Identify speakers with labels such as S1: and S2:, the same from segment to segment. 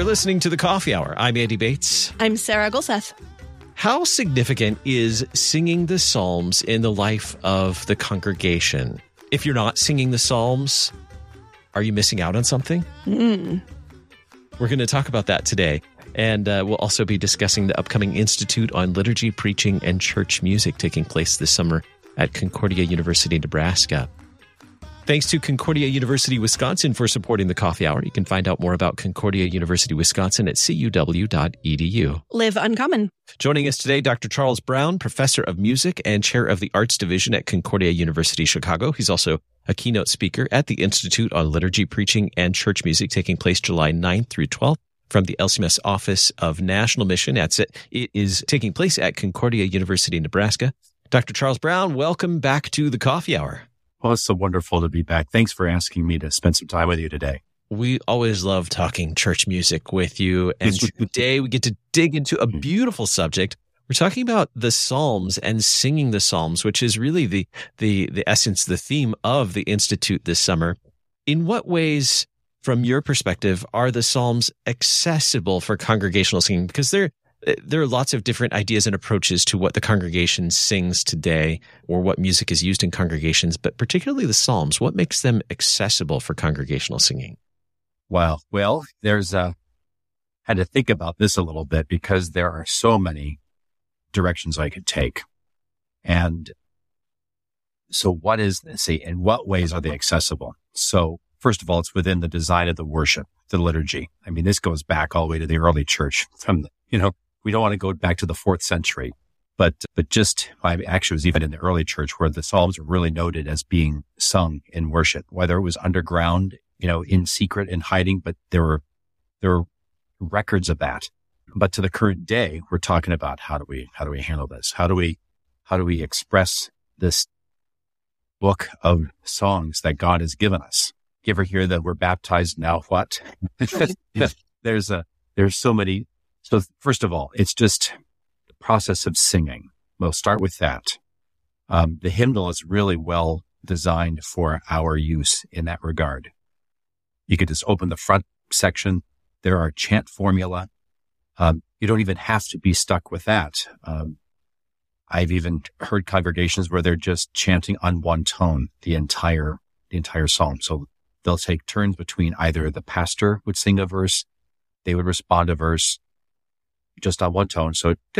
S1: listening to The Coffee Hour. I'm Andy Bates.
S2: I'm Sarah Gulseth.
S1: How significant is singing the Psalms in the life of the congregation? If you're not singing the Psalms, are you missing out on something? We're going to talk about that today. And we'll also be discussing the upcoming Institute on Liturgy, Preaching, and Church Music taking place this summer at Concordia University, Nebraska. Thanks to Concordia University, Wisconsin for supporting the Coffee Hour. You can find out more about Concordia University, Wisconsin at cuw.edu.
S2: Live uncommon.
S1: Joining us today, Dr. Charles Brown, Professor of Music and Chair of the Arts Division at Concordia University, Chicago. He's also a keynote speaker at the Institute on Liturgy, Preaching, and Church Music taking place July 9th through 12th from the LCMS Office of National Mission. It is taking place at Concordia University, Nebraska. Dr. Charles Brown, welcome back to the Coffee Hour.
S3: Well, it's so wonderful to be back. Thanks for asking me to spend some time with you today.
S1: We always love talking church music with you. And today we get to dig into a beautiful subject. We're talking about the Psalms and singing the Psalms, which is really the essence, the theme of the Institute this summer. In what ways, from your perspective, are the Psalms accessible for congregational singing? Because there are lots of different ideas and approaches to what the congregation sings today or what music is used in congregations, but particularly the Psalms. What makes them accessible for congregational singing?
S3: Wow. Well, had to think about this a little bit because there are so many directions I could take. And so in what ways are they accessible? So first of all, it's within the design of the worship, the liturgy. I mean, this goes back all the way to the early church we don't want to go back to the 4th century, but I actually was even in the early church where the Psalms were really noted as being sung in worship, whether it was underground, in secret and hiding, but there were records of that. But to the current day, we're talking about how do we handle this? How do we express this book of songs that God has given us? You ever hear that we're baptized now? What? There's so many. So first of all, it's just the process of singing. We'll start with that. The hymnal is really well designed for our use in that regard. You could just open the front section. There are chant formula. You don't even have to be stuck with that. I've even heard congregations where they're just chanting on one tone the entire psalm. So they'll take turns between either the pastor would sing a verse, they would respond a verse, just on one tone. So, like,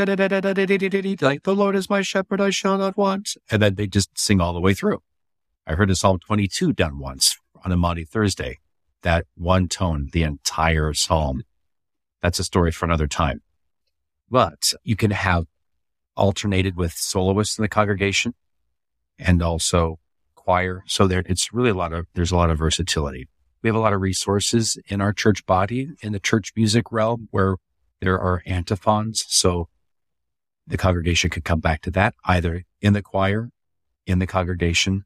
S3: the Lord is my shepherd, I shall not want. And then they just sing all the way through. I heard a Psalm 22 done once on a Maundy Thursday. That one tone, the entire psalm. That's a story for another time. But you can have alternated with soloists in the congregation and also choir. So there's a lot of versatility. We have a lot of resources in our church body, in the church music realm, where there are antiphons, so the congregation could come back to that, either in the choir, in the congregation.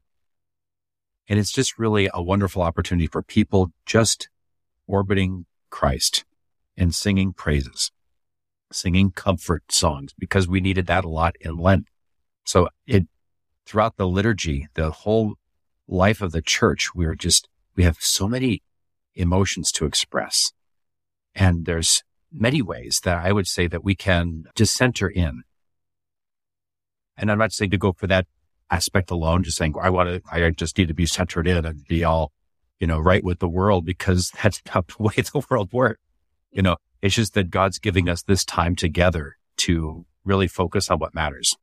S3: And it's just really a wonderful opportunity for people just orbiting Christ and singing praises, singing comfort songs, because we needed that a lot in Lent. So throughout the liturgy, the whole life of the church, we have so many emotions to express. And there's many ways that I would say that we can just center in. And I'm not saying to go for that aspect alone, just saying, I just need to be centered in and be all, right with the world, because that's not the way the world works. It's just that God's giving us this time together to really focus on what matters.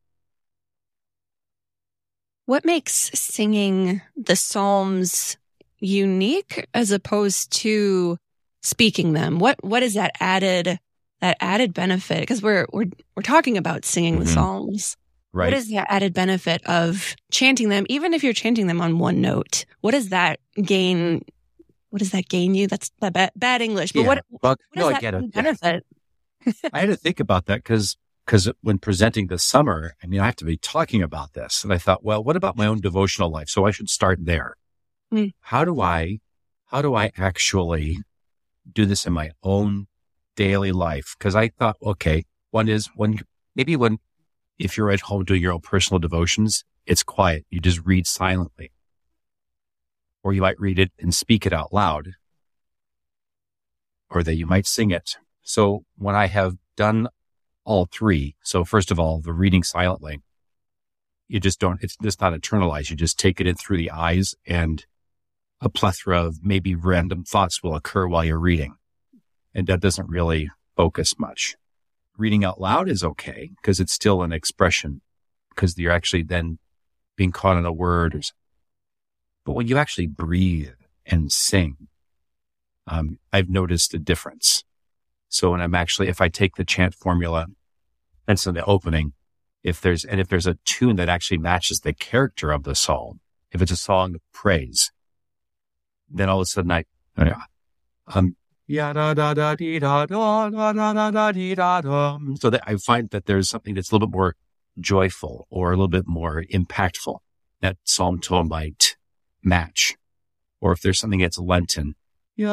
S2: What makes singing the Psalms unique as opposed to speaking them? What is that added benefit? Because we're talking about singing the Psalms.
S3: Right.
S2: What is the added benefit of chanting them, even if you're chanting them on one note? What does that gain? What does that gain you? That's bad English. But what does that benefit?
S3: I had to think about that because when presenting this summer, I have to be talking about this. And I thought, well, what about my own devotional life? So I should start there. How do I actually do this in my own daily life? Because I thought, okay, if you're at home doing your own personal devotions, it's quiet. You just read silently. Or you might read it and speak it out loud. or that you might sing it. So when I have done all three, so first of all, the reading silently, you just don't, it's just not internalized. You just take it in through the eyes, and a plethora of maybe random thoughts will occur while you're reading. And that doesn't really focus much. Reading out loud is okay because it's still an expression, because you're actually then being caught in a word or something. But when you actually breathe and sing, I've noticed a difference. So when if I take the chant formula, and so the opening, if there's a tune that actually matches the character of the psalm, if it's a song of praise, then all of a sudden so that I find that there's something that's a little bit more joyful or a little bit more impactful that psalm tone might match. Or if there's something that's Lenten, so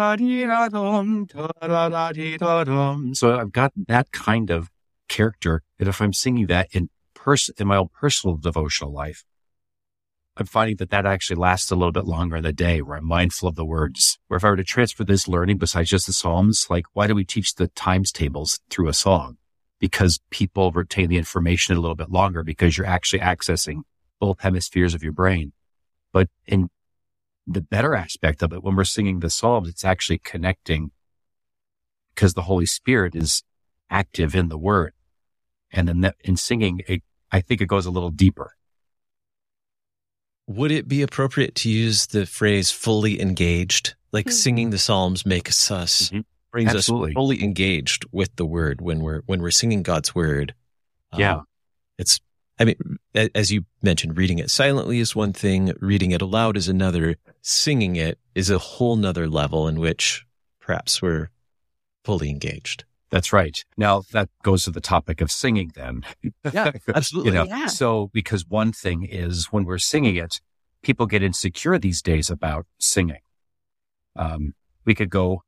S3: I've got that kind of character that if I'm singing that in my own personal devotional life, I'm finding that actually lasts a little bit longer in the day, where I'm mindful of the words. Where if I were to transfer this learning besides just the Psalms, like why do we teach the times tables through a song? Because people retain the information a little bit longer, because you're actually accessing both hemispheres of your brain. But in the better aspect of it, when we're singing the Psalms, it's actually connecting, because the Holy Spirit is active in the word. And then in singing, I think it goes a little deeper.
S1: Would it be appropriate to use the phrase fully engaged? Like singing the Psalms makes us, brings
S3: Absolutely.
S1: us fully engaged with the word when we're singing God's word.
S3: Yeah.
S1: As you mentioned, reading it silently is one thing, reading it aloud is another, singing it is a whole nother level in which perhaps we're fully engaged.
S3: That's right. Now that goes to the topic of singing then.
S1: Yeah, absolutely.
S2: Yeah.
S3: So because one thing is when we're singing it, people get insecure these days about singing. We could go,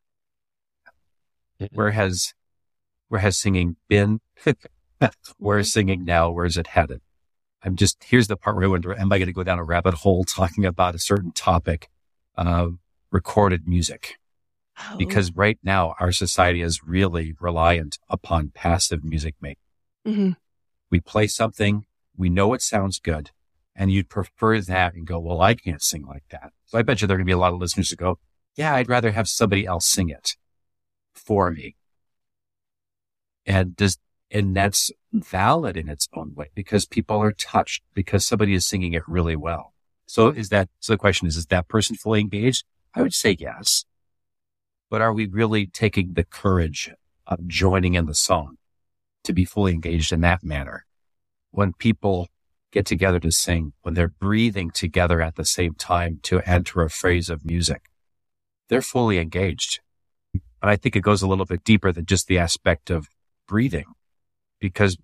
S3: where has singing been? Where is singing now? Where is it headed? Here's the part where I wonder, am I going to go down a rabbit hole talking about a certain topic, recorded music?
S2: Oh.
S3: Because right now our society is really reliant upon passive music making.
S2: Mm-hmm.
S3: We play something, we know it sounds good, and you'd prefer that and go, well, I can't sing like that. So I bet you there are going to be a lot of listeners who go, yeah, I'd rather have somebody else sing it for me. And that's valid in its own way, because people are touched because somebody is singing it really well. So the question is that person fully engaged? I would say yes. But are we really taking the courage of joining in the song to be fully engaged in that manner? When people get together to sing, when they're breathing together at the same time to enter a phrase of music, they're fully engaged. And I think it goes a little bit deeper than just the aspect of breathing, because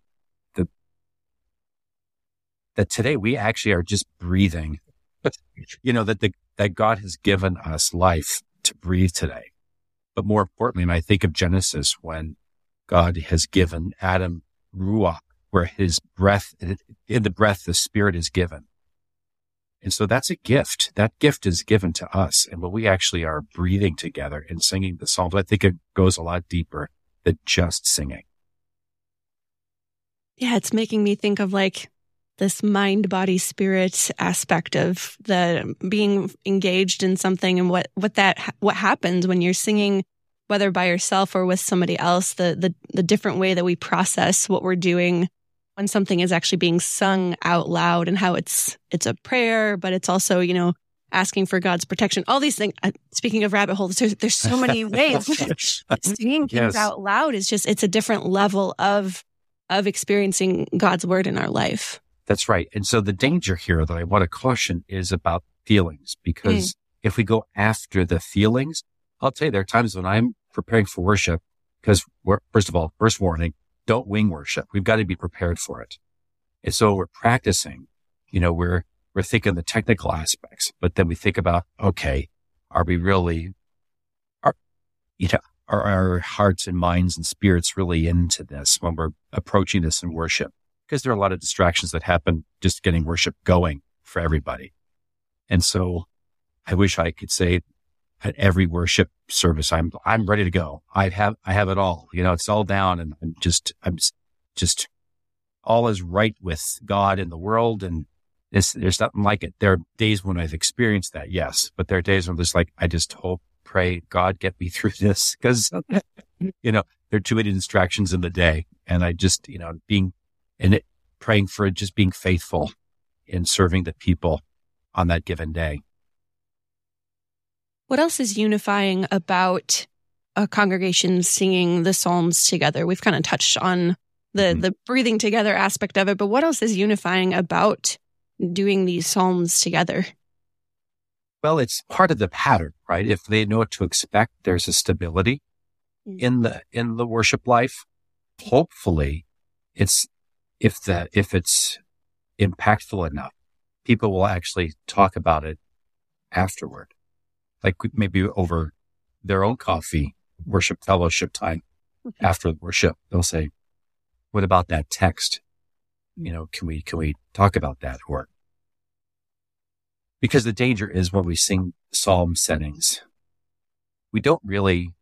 S3: that today we actually are just breathing, that God has given us life to breathe today. But more importantly, and I think of Genesis, when God has given Adam ruach, where his breath, in the breath, the spirit is given. And so that's a gift. That gift is given to us. And when we actually are breathing together and singing the Psalms, I think it goes a lot deeper than just singing.
S2: Yeah, it's making me think of like this mind, body, spirit aspect of the being engaged in something, and what happens when you're singing, whether by yourself or with somebody else, the different way that we process what we're doing when something is actually being sung out loud, and how it's a prayer, but it's also, asking for God's protection, all these things. Speaking of rabbit holes, there's so many ways. Singing things out loud is it's a different level of experiencing God's word in our life.
S3: That's right. And so the danger here that I want to caution is about feelings, because if we go after the feelings, I'll tell you, there are times when I'm preparing for worship, because first of all, first warning, don't wing worship. We've got to be prepared for it. And so we're practicing, we're thinking the technical aspects, but then we think about, okay, are we really, are our hearts and minds and spirits really into this when we're approaching this in worship? Because there are a lot of distractions that happen just getting worship going for everybody. And so I wish I could say, at every worship service, I'm ready to go. I have it all. It's all down, and I'm just all is right with God and the world, and there's nothing like it. There are days when I've experienced that, yes, but there are days when I'm just like, I just hope, pray, God, get me through this, because there are too many distractions in the day, and I just praying for just being faithful in serving the people on that given day.
S2: What else is unifying about a congregation singing the Psalms together? We've kind of touched on the breathing together aspect of it, but what else is unifying about doing these Psalms together?
S3: Well, it's part of the pattern, right? If they know what to expect, there's a stability in the worship life. Hopefully, if it's impactful enough, people will actually talk about it afterward, like maybe over their own coffee, worship fellowship time. After the worship, they'll say, "What about that text? Can we talk about that?" Or because the danger is when we sing psalm settings, we don't really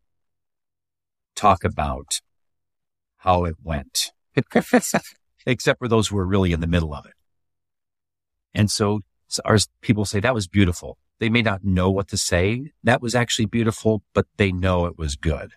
S3: talk about how it went, except for those who are really in the middle of it. And so our people say, that was beautiful. They may not know what to say. That was actually beautiful, but they know it was good.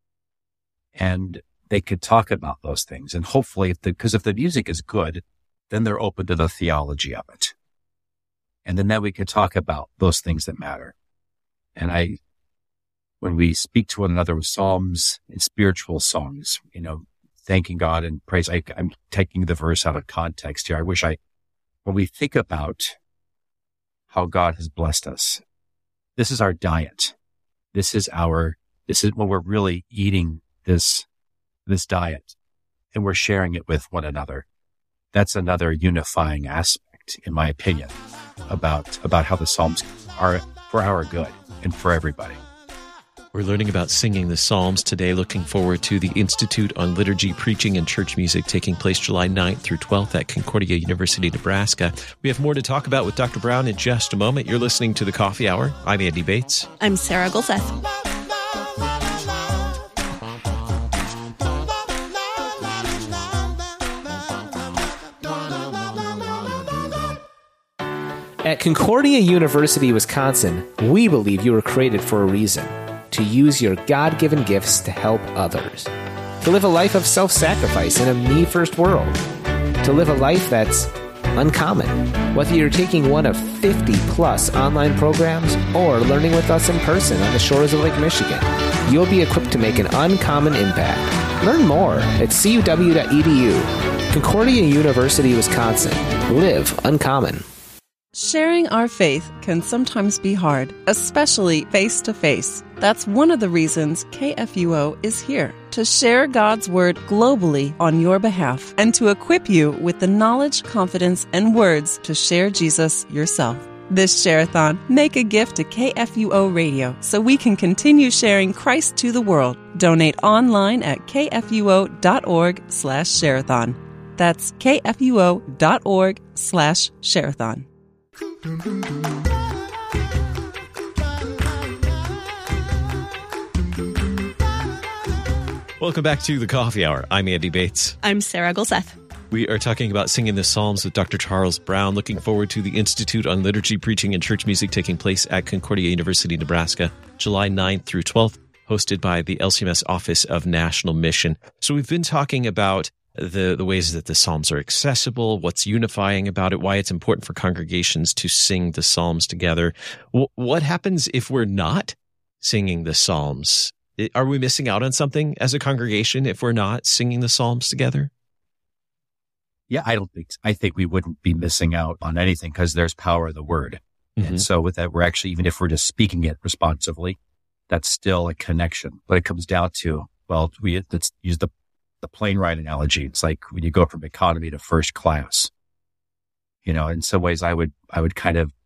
S3: And they could talk about those things. And hopefully, because if the music is good, then they're open to the theology of it. And then we could talk about those things that matter. And when we speak to one another with psalms and spiritual songs, thanking God and praise, I'm taking the verse out of context here. When we think about how God has blessed us, this is our diet. This is when we're really eating this diet, and we're sharing it with one another. That's another unifying aspect, in my opinion, about how the Psalms are for our good and for everybody.
S1: We're learning about singing the Psalms today, looking forward to the Institute on Liturgy, Preaching, and Church Music taking place July 9th through 12th at Concordia University, Nebraska. We have more to talk about with Dr. Brown in just a moment. You're listening to The Coffee Hour. I'm Andy Bates.
S2: I'm Sarah Gulseth.
S4: At Concordia University, Wisconsin, we believe you were created for a reason: to use your God-given gifts to help others, to live a life of self-sacrifice in a me-first world, to live a life that's uncommon. Whether you're taking one of 50-plus online programs or learning with us in person on the shores of Lake Michigan, you'll be equipped to make an uncommon impact. Learn more at cuw.edu. Concordia University, Wisconsin. Live uncommon.
S5: Sharing our faith can sometimes be hard, especially face-to-face. That's one of the reasons KFUO is here, to share God's Word globally on your behalf and to equip you with the knowledge, confidence, and words to share Jesus yourself. This Share-a-thon, make a gift to KFUO Radio so we can continue sharing Christ to the world. Donate online at kfuo.org/shareathon. That's kfuo.org/shareathon.
S1: Welcome back to The Coffee Hour. I'm Andy Bates.
S2: I'm Sarah Gulseth.
S1: We are talking about singing the Psalms with Dr. Charles Brown, looking forward to the Institute on Liturgy, Preaching, and Church Music taking place at Concordia University, Nebraska, July 9th through 12th, hosted by the LCMS Office of National Mission. So we've been talking about the ways that the Psalms are accessible, what's unifying about it, why it's important for congregations to sing the Psalms together. What happens if we're not singing the Psalms? Are we missing out on something as a congregation if we're not singing the Psalms together?
S3: Yeah, I don't think so. I think we wouldn't be missing out on anything because there's power of the word. Mm-hmm. And so with that, we're actually, even if we're just speaking it responsively, that's still a connection. But it comes down to, let's use the plane ride analogy. It's like when you go from economy to first class. In some ways I would kind of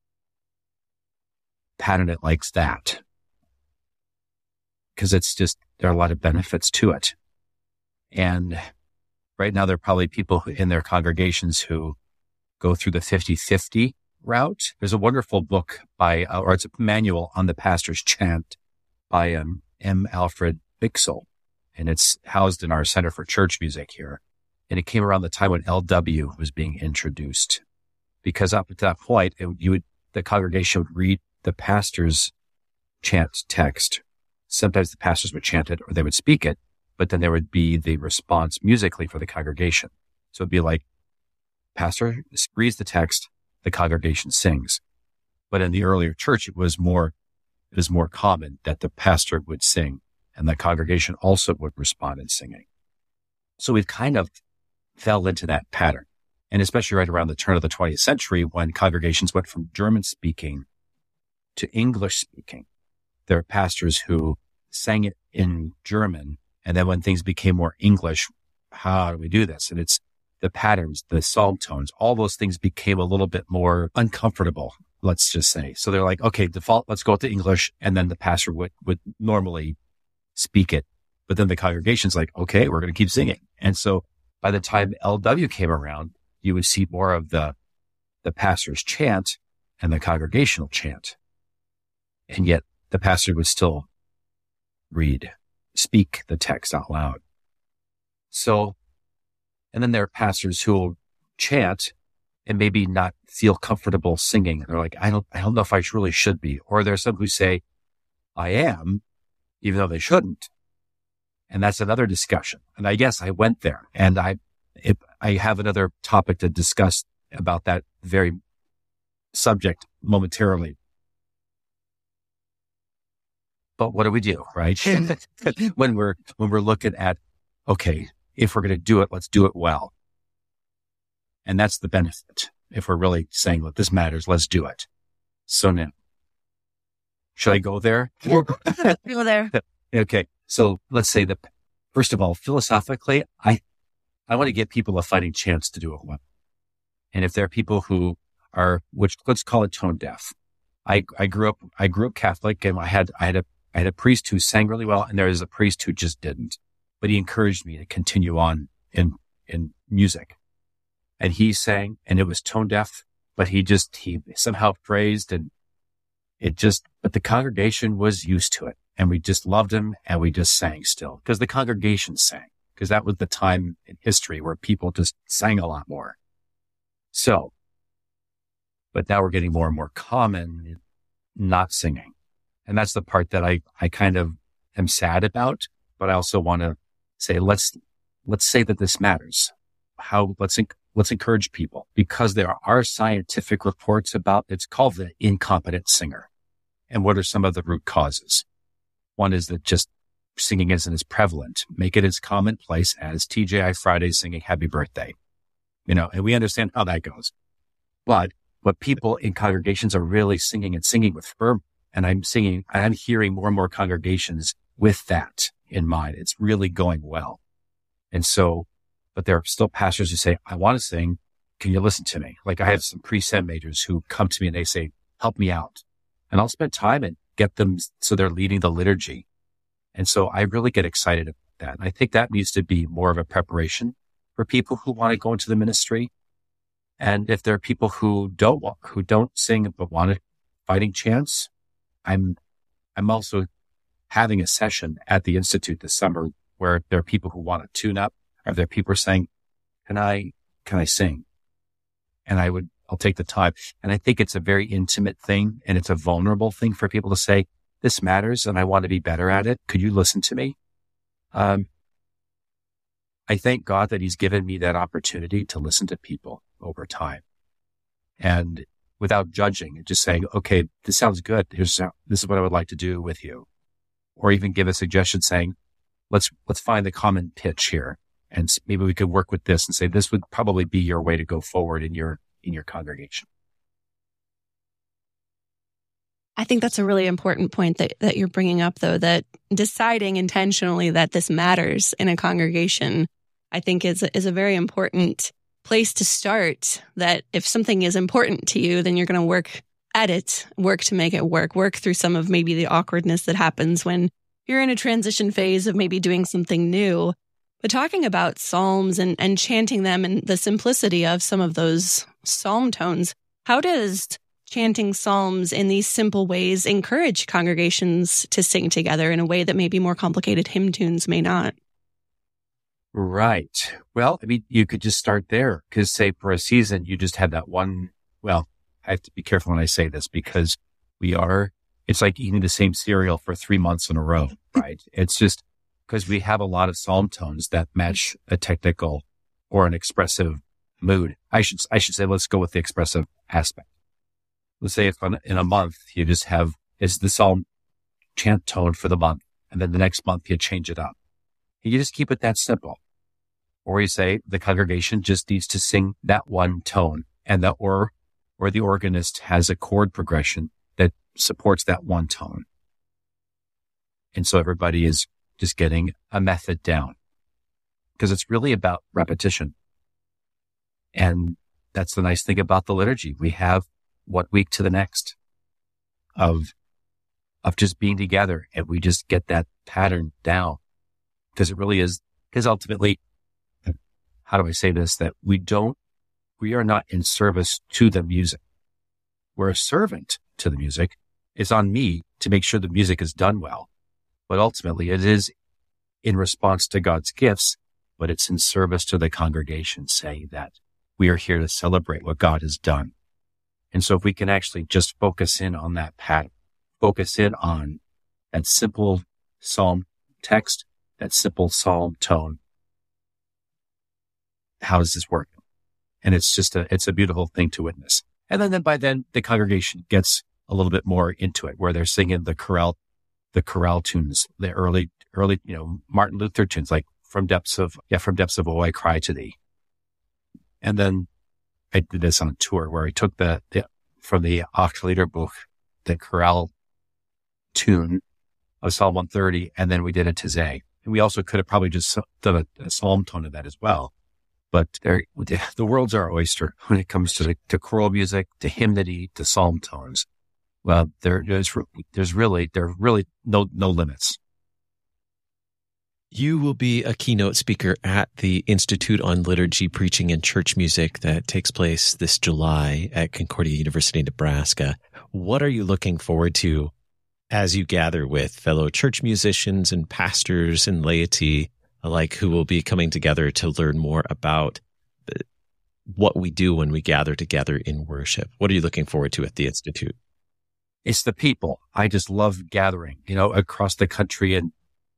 S3: pattern it like that, because there are a lot of benefits to it. And right now there are probably people in their congregations who go through the 50-50 route, there's a wonderful book or it's a manual on the pastor's chant by M. Alfred Bixel, and it's housed in our Center for Church Music here. And it came around the time when LW was being introduced, because up at that point, the congregation would read the pastor's chant text. Sometimes the pastors would chant it or they would speak it, but then there would be the response musically for the congregation. So it'd be like, pastor reads the text, the congregation sings. But in the earlier church, it was more common that the pastor would sing and the congregation also would respond in singing. So we've kind of fell into that pattern. And especially right around the turn of the 20th century, when congregations went from German speaking to English speaking, there are pastors who sang it in German. And then when things became more English, how do we do this? And it's the patterns, the psalm tones, all those things became a little bit more uncomfortable, let's just say. So they're like, okay, default, let's go to English. And then the pastor would normally speak it. But then the congregation's like, okay, we're going to keep singing. And so by the time LW came around, you would see more of the pastor's chant and the congregational chant. And yet the pastor would still speak the text out loud. So, and then there are pastors who will chant and maybe not feel comfortable singing. They're like, I don't know if I really should be. Or there's some who say, I am, even though they shouldn't. And that's another discussion. And I guess I went there, and I have another topic to discuss about that very subject momentarily. But what do we do, right? when we're looking at, okay, if we're going to do it, let's do it well. And that's the benefit. If we're really saying, look, this matters, let's do it. So now, should I go there?
S2: Go there.
S3: Okay. So let's say that, first of all, philosophically, I want to give people a fighting chance to do it well. And if there are people who are, let's call it tone deaf. I grew up Catholic, and I had a priest who sang really well, and there was a priest who just didn't. But he encouraged me to continue on in music. And he sang, and it was tone deaf, but he somehow praised, and but the congregation was used to it. And we just loved him, and we just sang still, because the congregation sang, because that was the time in history where people just sang a lot more. So, but now we're getting more and more common not singing. And that's the part that I kind of am sad about, but I also want to say, let's say that this matters. Let's encourage people, because there are scientific reports about, it's called the incompetent singer. And what are some of the root causes? One is that just singing isn't as prevalent. Make it as commonplace as TGI Fridays singing happy birthday. And we understand how that goes. But people in congregations are really singing with fervor. And I'm hearing more and more congregations with that in mind. It's really going well. And so, but there are still pastors who say, I want to sing. Can you listen to me? Like, I have some pre-sent majors who come to me and they say, help me out. And I'll spend time and get them so they're leading the liturgy. And so I really get excited about that. And I think that needs to be more of a preparation for people who want to go into the ministry. And if there are people who don't sing but want a fighting chance, I'm also having a session at the Institute this summer where there are people who want to tune up, or there are people saying, can I sing? And I'll take the time. And I think it's a very intimate thing, and it's a vulnerable thing for people to say, this matters and I want to be better at it. Could you listen to me? I thank God that he's given me that opportunity to listen to people over time, and without judging, and just saying, okay, this sounds good. This is what I would like to do with you. Or even give a suggestion saying, let's find the common pitch here. And maybe we could work with this and say, this would probably be your way to go forward in your congregation.
S2: I think that's a really important point that you're bringing up, though, that deciding intentionally that this matters in a congregation, I think is a very important place to start. That if something is important to you, then you're going to work at it, work to make it work through some of maybe the awkwardness that happens when you're in a transition phase of maybe doing something new. But talking about psalms and chanting them and the simplicity of some of those psalm tones, How does chanting psalms in these simple ways encourage congregations to sing together in a way that maybe more complicated hymn tunes may not?
S3: Right. Well, I mean, you could just start there because say for a season, you just had that one. Well, I have to be careful when I say this because it's like eating the same cereal for 3 months in a row, right? It's just because we have a lot of psalm tones that match a technical or an expressive mood. I should say, let's go with the expressive aspect. Let's say if in a month you just have, it's the psalm chant tone for the month. And then the next month you change it up. You just keep it that simple. Or you say the congregation just needs to sing that one tone and or the organist has a chord progression that supports that one tone. And so everybody is just getting a method down because it's really about repetition. And that's the nice thing about the liturgy. We have 1 week to the next of just being together and we just get that pattern down because it really is, because ultimately, how do I say this? That we are not in service to the music. We're a servant to the music. It's on me to make sure the music is done well. But ultimately it is in response to God's gifts, but it's in service to the congregation saying that we are here to celebrate what God has done. And so if we can actually just focus in on that pattern, focus in on that simple psalm text, that simple psalm tone, how does this work? And it's just it's a beautiful thing to witness. And then by then the congregation gets a little bit more into it where they're singing the chorale tunes, the early, Martin Luther tunes, like from depths of, oh, I cry to thee. And then I did this on a tour where I took from the Achterliederbuch, the chorale tune of Psalm 130, and then we did a Tizé. And we also could have probably just done a psalm tone of that as well. But the world's our oyster when it comes to choral music, to hymnody, to psalm tones. Well, there's really no limits.
S1: You will be a keynote speaker at the Institute on Liturgy, Preaching, and Church Music that takes place this July at Concordia University, Nebraska. What are you looking forward to as you gather with fellow church musicians and pastors and laity alike who will be coming together to learn more about what we do when we gather together in worship? What are you looking forward to at the Institute?
S3: It's the people. I just love gathering, across the country and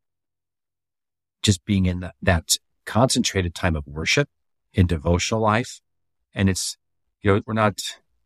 S3: just being in that concentrated time of worship in devotional life. And it's, we're not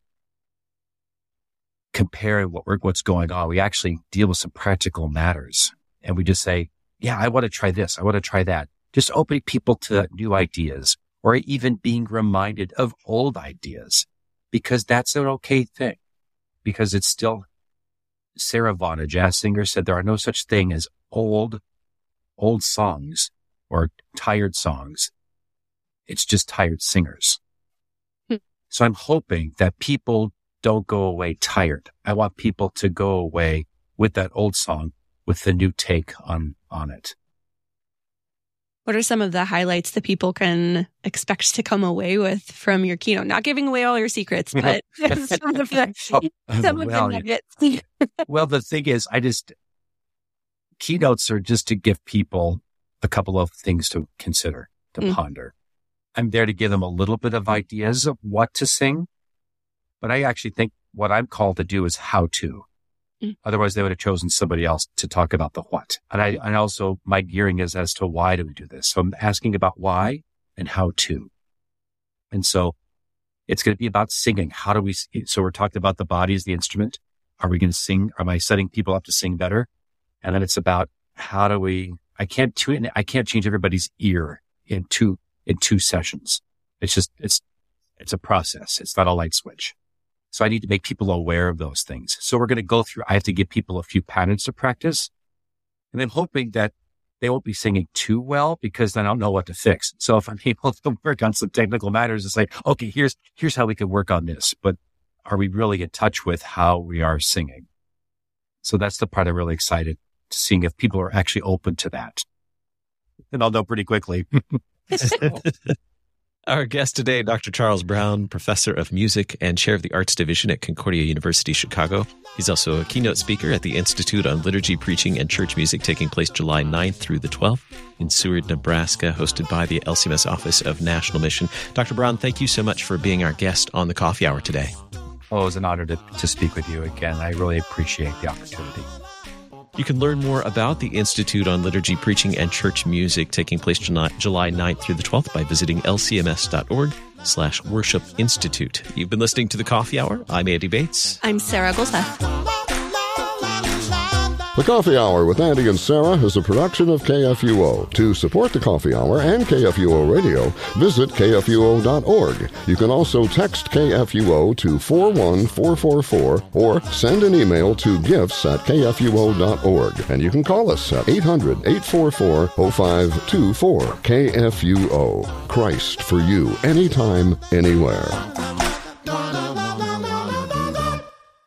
S3: comparing what's going on. We actually deal with some practical matters and we just say, yeah, I want to try this. I want to try that. Just opening people to new ideas or even being reminded of old ideas because that's an okay thing. Because it's still, Sarah Vaughan, a jazz singer, said there are no such thing as old songs or tired songs. It's just tired singers. So I'm hoping that people don't go away tired. I want people to go away with that old song with the new take on it.
S2: What are some of the highlights that people can expect to come away with from your keynote? Not giving away all your secrets, but some of the nuggets.
S3: Well, the thing is, keynotes are just to give people a couple of things to consider, to ponder. I'm there to give them a little bit of ideas of what to sing, but I actually think what I'm called to do is how to. Otherwise, they would have chosen somebody else to talk about the what. And also my gearing is as to why do we do this? So I'm asking about why and how to. And so it's going to be about singing. So we're talking about the body as the instrument. Are we going to sing? Am I setting people up to sing better? And then it's about I can't change everybody's ear in two sessions. It's a process. It's not a light switch. So I need to make people aware of those things. So we're going to go through, I have to give people a few patterns to practice. And I'm hoping that they won't be singing too well because then I'll know what to fix. So if I'm able to work on some technical matters, it's like, okay, here's how we can work on this. But are we really in touch with how we are singing? So that's the part I'm really excited to seeing if people are actually open to that. And I'll know pretty quickly.
S1: Our guest today, Dr. Charles Brown, professor of music and chair of the Arts Division at Concordia University, Chicago. He's also a keynote speaker at the Institute on Liturgy, Preaching, and Church Music, taking place July 9th through the 12th in Seward, Nebraska, hosted by the LCMS Office of National Mission. Dr. Brown, thank you so much for being our guest on the Coffee Hour today.
S3: Oh, it was an honor to speak with you again. I really appreciate the opportunity.
S1: You can learn more about the Institute on Liturgy, Preaching, and Church Music, taking place July 9th through the 12th by visiting lcms.org/worship institute. You've been listening to The Coffee Hour. I'm Andy Bates.
S2: I'm Sarah Golseth.
S6: The Coffee Hour with Andy and Sarah is a production of KFUO. To support The Coffee Hour and KFUO Radio, visit KFUO.org. You can also text KFUO to 41444 or send an email to gifts@KFUO.org. And you can call us at 800-844-0524. KFUO. Christ for you, anytime, anywhere.